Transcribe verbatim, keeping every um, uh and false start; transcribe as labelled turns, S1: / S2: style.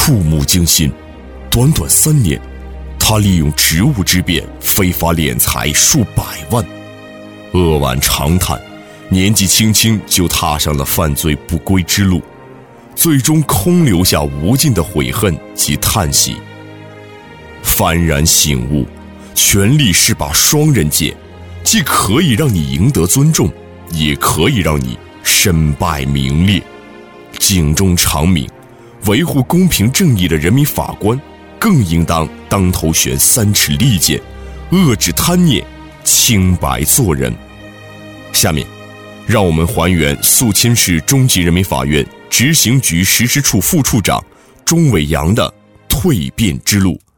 S1: 触目惊心。短短三年，他利用职务之便非法敛财数百万，扼腕长叹，年纪轻轻就踏上了犯罪不归之路，最终空留下无尽的悔恨及叹息。幡然醒悟，权力是把双刃剑，既可以让你赢得尊重，也可以让你身败名裂。警钟长鸣，维护公平正义的人民法官更应当当头悬三尺利剑，遏制贪念，清白做人。下面让我们还原宿迁市中级人民法院执行局实施处副处长钟伟阳的蜕变之路。